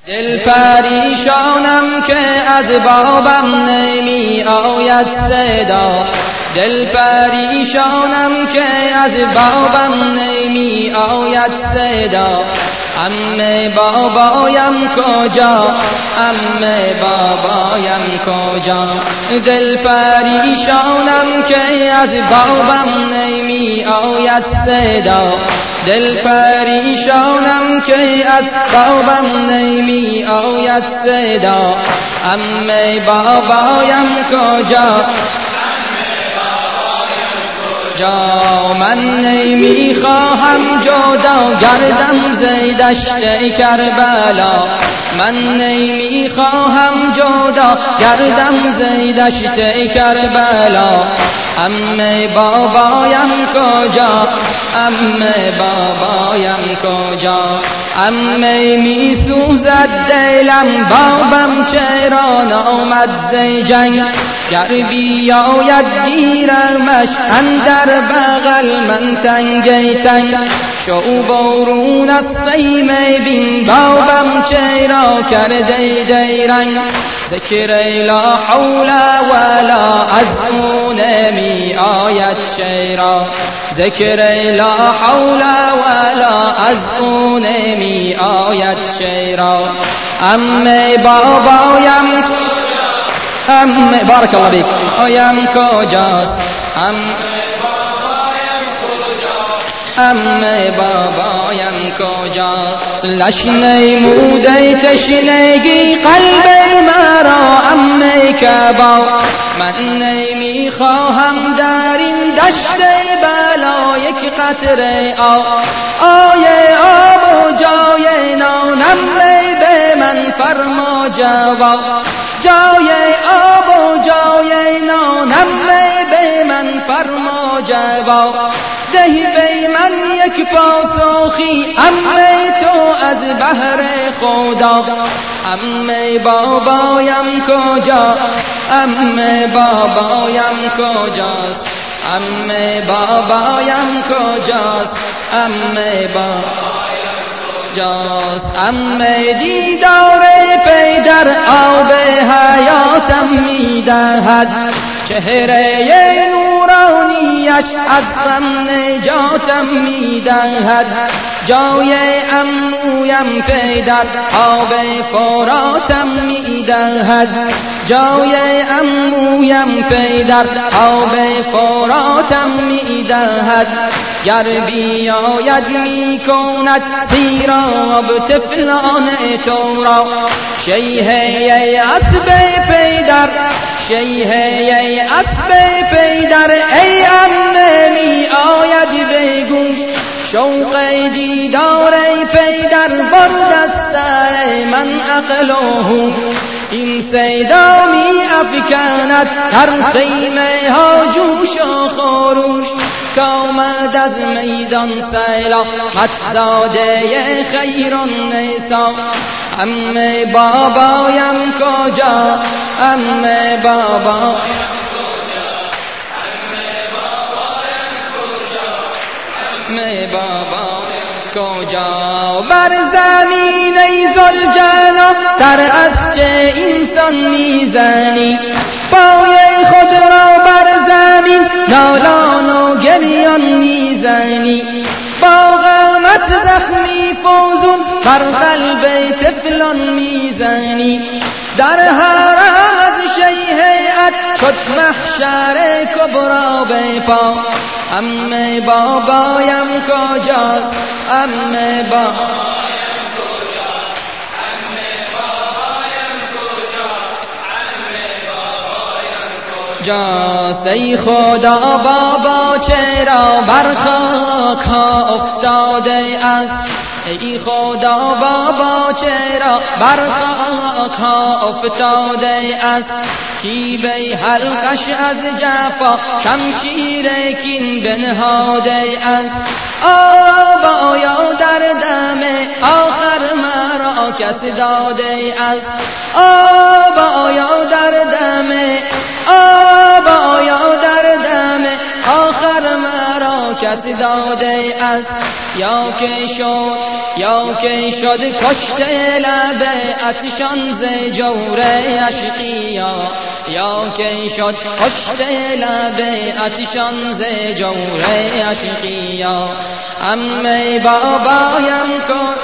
دل پریشانم که از بابم نمی آید صدا، دل پریشانم که از بابم نمی آید صدا. عمه بابایم کجا، عمه بابایم کجا؟ دل پریشانم که از بابم نمی آید صدا، دل پریشانم که از بابم نمی آید صدا. عمه بابایم کجا، جا من نمی خواهم جدا گردم ز دشت کربلا، من نمی خواهم جدا گردم ز دشت کربلا. عمه بابایم کجا، عمه بابایم کجا؟ عمه می سوزد دلم بابم چرا نامد ز جنگ، گر بیاید گیرمش اندر بغل من تنگ تنگ. شو بارون از خیمه بین بابم چرا کرده دیرنگ، ذکر لا حول ولا از او نمی آید چرا، ذکر لا حول ولا از او نمی آید چرا. عمه بابایم، عمه بارک الله بیک آیم کجاست، عمه بابایم کجاست؟ لشنه موده تشنگی قلب مرا عمه کبا، من نمی خواهم در این دشت بلا یک قطره آیه آب و جای نانم به من فرما جواب، جای آب و جای نانم به من فرما جواب. دهی به من یک پاسخی عمه تو از بحر خدا. عمه بابایم کجا، عمه بابایم کجاست، عمه بابایم کجاست، عمه بابایم کجاست؟ عمه دیدار پدر آب حیاتم میدهد، چهره نورانیش از غم نجاتم میدهد. جای عمویم پدر آب فراتم میدهد، جای عمویم پدر آب فراتم میدهد. گر بیاید میکند سیراب طفلان تو را، شیهه اسب پدر، شیهه اسب پدر ای عمه می آید به گوش. شوق دیدار پدر برد از سر من عقل و هوش، این صدا می افکند در خیمه ها جوش و خروش. کامد از میدان سلامت زاده خیر النساء. عمه بابایم کجا، عمه بابایم کجا، عمه بابایم کجا؟ بر زمین ای ذوالجلال سر از چه اینسان میزنی، پای خود را بر زمین نالان و گریان میزنی. با غمت زخمی فوزون بر قلب طفلان میزنی. در حرم از شیهیت شد محشر کبرا بپا. عمه بابایم کجاست، عمه بابایم کجاست، عمه بابایم کجاست، عمه بابایم کجاست؟ ای خدا بابا چرا بر خاک ها افتاده است، ای خدا بابا چرا بر خاک ها افتاده است. کی به حلقش از جفا شمشیر کین بنهاده است. آبایا در دم آخر مرا کس داده است. آبایا در دم، آبایا در دم آخر مرا کسی داده است یا که شد کشته لب اتشان ز جور عشقیا یا که شد کشته لب اتشان ز جور عشقیا عمه بابایم کو